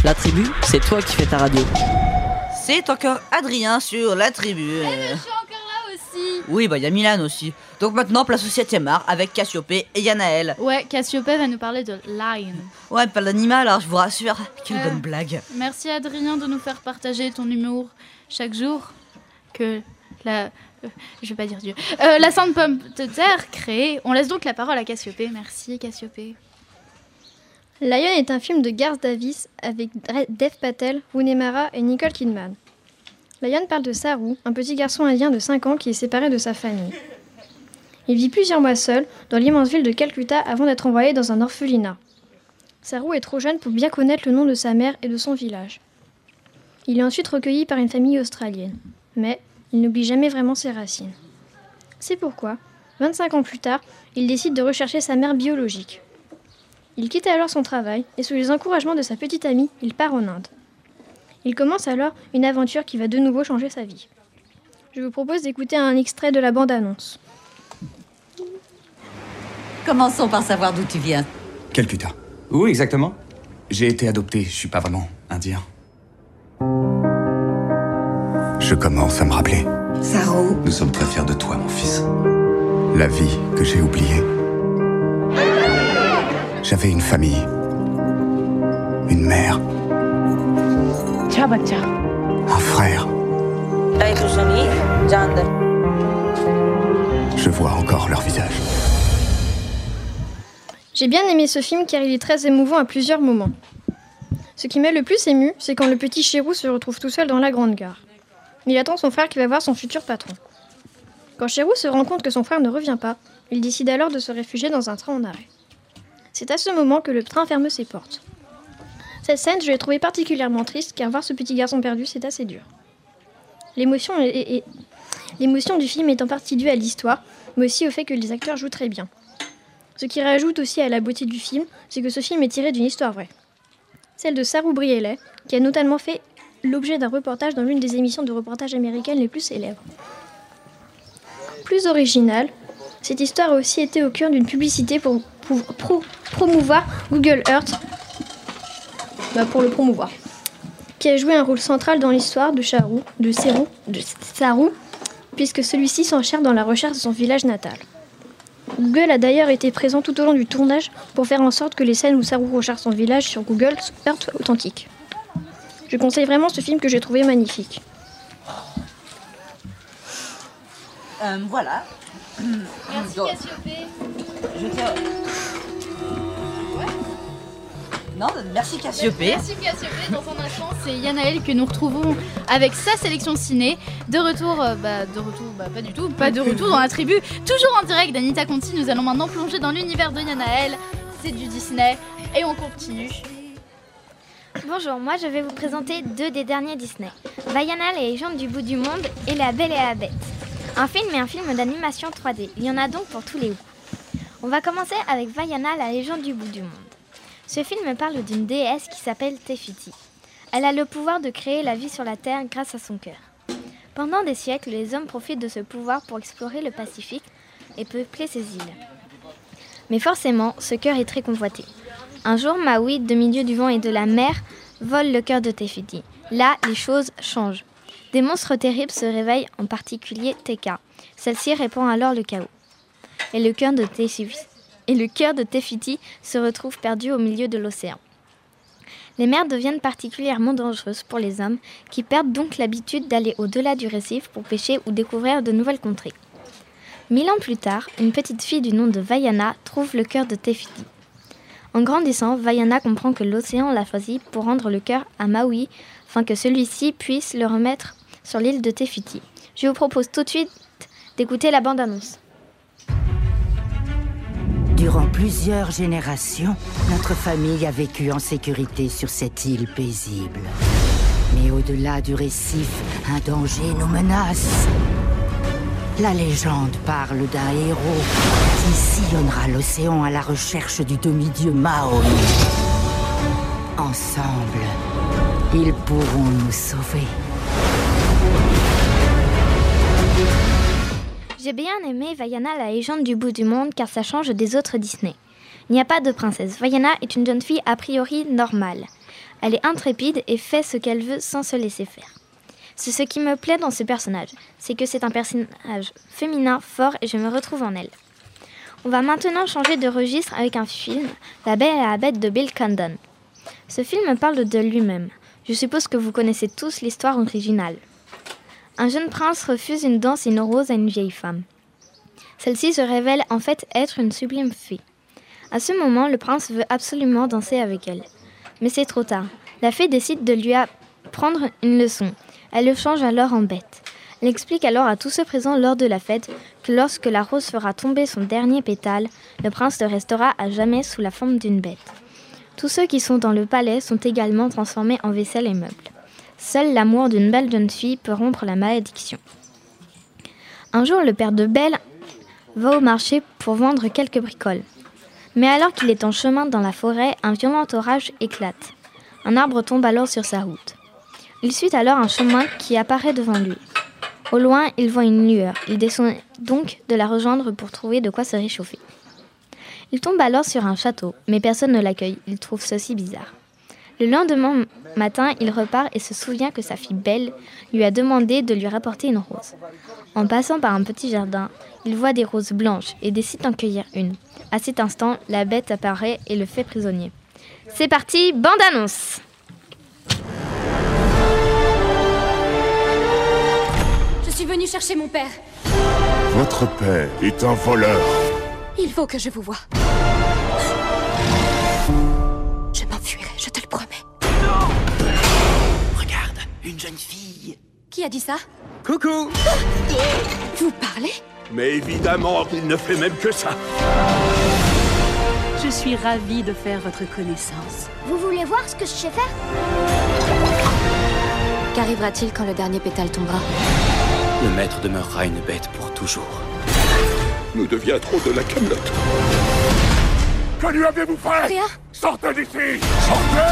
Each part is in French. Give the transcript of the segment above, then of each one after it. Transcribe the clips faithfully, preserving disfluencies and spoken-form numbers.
La tribu, c'est toi qui fais ta radio. C'est encore Adrien sur la tribu. Eh ben, je suis encore là aussi. Oui, bah il y a Milan aussi. Donc maintenant, place au septième art avec Cassiopée et Yanaël. Ouais, Cassiopée va nous parler de Lion. Ouais, elle parle d'animal, alors je vous rassure. Quelle Euh, bonne blague. Merci Adrien de nous faire partager ton humour chaque jour. Que la... euh, je vais pas dire Dieu. Euh, la Sainte Pomme de Terre crée. On laisse donc la parole à Cassiopée. Merci Cassiopée. Lion est un film de Garth Davis avec Dev Patel, Rooney Mara et Nicole Kidman. Lion parle de Saru, un petit garçon indien de cinq ans qui est séparé de sa famille. Il vit plusieurs mois seul dans l'immense ville de Calcutta avant d'être envoyé dans un orphelinat. Saru est trop jeune pour bien connaître le nom de sa mère et de son village. Il est ensuite recueilli par une famille australienne, mais il n'oublie jamais vraiment ses racines. C'est pourquoi, vingt-cinq ans plus tard, il décide de rechercher sa mère biologique. Il quitte alors son travail et sous les encouragements de sa petite amie, il part en Inde. Il commence alors une aventure qui va de nouveau changer sa vie. Je vous propose d'écouter un extrait de la bande-annonce. Commençons par savoir d'où tu viens. Calcutta. Où exactement? J'ai été adopté, je suis pas vraiment indien. Je commence à me rappeler. Saru. Nous sommes très fiers de toi, mon fils. La vie que j'ai oubliée. J'avais une famille, une mère, un frère. Je vois encore leur visage. J'ai bien aimé ce film car il est très émouvant à plusieurs moments. Ce qui m'a le plus ému, c'est quand le petit Chérou se retrouve tout seul dans la grande gare. Il attend son frère qui va voir son futur patron. Quand Chérou se rend compte que son frère ne revient pas, il décide alors de se réfugier dans un train en arrêt. C'est à ce moment que le train ferme ses portes. Cette scène, je l'ai trouvée particulièrement triste car voir ce petit garçon perdu, c'est assez dur. L'émotion, est, est, est... L'émotion du film est en partie due à l'histoire, mais aussi au fait que les acteurs jouent très bien. Ce qui rajoute aussi à la beauté du film, c'est que ce film est tiré d'une histoire vraie. Celle de Saru Briellet, qui a notamment fait l'objet d'un reportage dans l'une des émissions de reportage américaines les plus célèbres. Plus originale, cette histoire a aussi été au cœur d'une publicité pour, pour pro, promouvoir Google Earth, bah pour le promouvoir, qui a joué un rôle central dans l'histoire de Saru, de Saru, de Saru, puisque celui-ci s'enchaîne dans la recherche de son village natal. Google a d'ailleurs été présent tout au long du tournage pour faire en sorte que les scènes où Saru recherche son village sur Google Earth soient authentiques. Je conseille vraiment ce film que j'ai trouvé magnifique. Euh, voilà. Merci Donc, Cassiopée. je tiens... Non, merci Cassiopée. Merci Cassiopée. Dans un instant, c'est Yanaël que nous retrouvons avec sa sélection ciné. De retour, euh, bah, de retour, bah, pas du tout, pas de retour dans la tribu. Toujours en direct d'Anita Conti. Nous allons maintenant plonger dans l'univers de Yanaël. C'est du Disney et on continue. Bonjour, moi je vais vous présenter deux des derniers Disney. Vaiana, les légendes du bout du monde et La Belle et la Bête. Un film et un film d'animation trois D. Il y en a donc pour tous les goûts. On va commencer avec Vaiana, la légende du bout du monde. Ce film parle d'une déesse qui s'appelle Te Fiti. Elle a le pouvoir de créer la vie sur la Terre grâce à son cœur. Pendant des siècles, les hommes profitent de ce pouvoir pour explorer le Pacifique et peupler ses îles. Mais forcément, ce cœur est très convoité. Un jour, Maui, demi-dieu du vent et de la mer, vole le cœur de Te Fiti. Là, les choses changent. Des monstres terribles se réveillent, en particulier Teka. Celle-ci répand alors le chaos. Et le cœur de Te Fiti Et le cœur de Te Fiti se retrouve perdu au milieu de l'océan. Les mers deviennent particulièrement dangereuses pour les hommes qui perdent donc l'habitude d'aller au-delà du récif pour pêcher ou découvrir de nouvelles contrées. Mille ans plus tard, une petite fille du nom de Vaiana trouve le cœur de Te Fiti. En grandissant, Vaiana comprend que l'océan l'a choisi pour rendre le cœur à Maui afin que celui-ci puisse le remettre sur l'île de Te Fiti. Je vous propose tout de suite d'écouter la bande-annonce. Durant plusieurs générations, notre famille a vécu en sécurité sur cette île paisible. Mais au-delà du récif, un danger nous menace. La légende parle d'un héros qui sillonnera l'océan à la recherche du demi-dieu Maui. Ensemble, ils pourront nous sauver. J'ai bien aimé Vaiana, la légende du bout du monde, car ça change des autres Disney. Il n'y a pas de princesse. Vaiana est une jeune fille a priori normale. Elle est intrépide et fait ce qu'elle veut sans se laisser faire. C'est ce qui me plaît dans ce personnage, c'est que c'est un personnage féminin fort et je me retrouve en elle. On va maintenant changer de registre avec un film, La Belle et la Bête de Bill Condon. Ce film parle de lui-même. Je suppose que vous connaissez tous l'histoire originale. Un jeune prince refuse une danse et une rose à une vieille femme. Celle-ci se révèle en fait être une sublime fée. À ce moment, le prince veut absolument danser avec elle. Mais c'est trop tard. La fée décide de lui apprendre une leçon. Elle le change alors en bête. Elle explique alors à tous ceux présents lors de la fête que lorsque la rose fera tomber son dernier pétale, le prince restera à jamais sous la forme d'une bête. Tous ceux qui sont dans le palais sont également transformés en vaisselle et meubles. Seul l'amour d'une belle jeune fille peut rompre la malédiction. Un jour, le père de Belle va au marché pour vendre quelques bricoles. Mais alors qu'il est en chemin dans la forêt, un violent orage éclate. Un arbre tombe alors sur sa route. Il suit alors un chemin qui apparaît devant lui. Au loin, il voit une lueur. Il décide donc de la rejoindre pour trouver de quoi se réchauffer. Il tombe alors sur un château, mais personne ne l'accueille. Il trouve ceci bizarre. Le lendemain matin, il repart et se souvient que sa fille Belle lui a demandé de lui rapporter une rose. En passant par un petit jardin, il voit des roses blanches et décide d'en cueillir une. À cet instant, la bête apparaît et le fait prisonnier. C'est parti, bande-annonce! Je suis venue chercher mon père. Votre père est un voleur. Il faut que je vous voie. Je m'enfuirai, je te le promets. Regarde, une jeune fille. Qui a dit ça? Coucou! Vous parlez? Mais évidemment, il ne fait même que ça. Je suis ravie de faire votre connaissance. Vous voulez voir ce que je sais faire? Qu'arrivera-t-il quand le dernier pétale tombera? Le maître demeurera une bête pour toujours. Nous deviendrons de la camelote. Que lui avez-vous fait? Rien. Sortez d'ici! Sortez!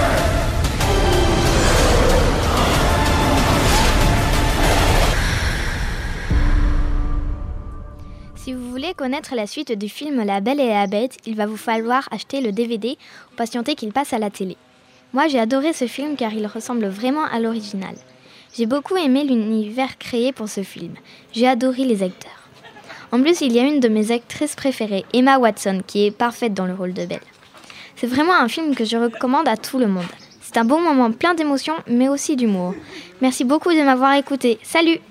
Si vous voulez connaître la suite du film La Belle et la Bête, il va vous falloir acheter le D V D ou patienter qu'il passe à la télé. Moi, j'ai adoré ce film car il ressemble vraiment à l'original. J'ai beaucoup aimé l'univers créé pour ce film. J'ai adoré les acteurs. En plus, il y a une de mes actrices préférées, Emma Watson, qui est parfaite dans le rôle de Belle. C'est vraiment un film que je recommande à tout le monde. C'est un bon moment plein d'émotions, mais aussi d'humour. Merci beaucoup de m'avoir écouté. Salut!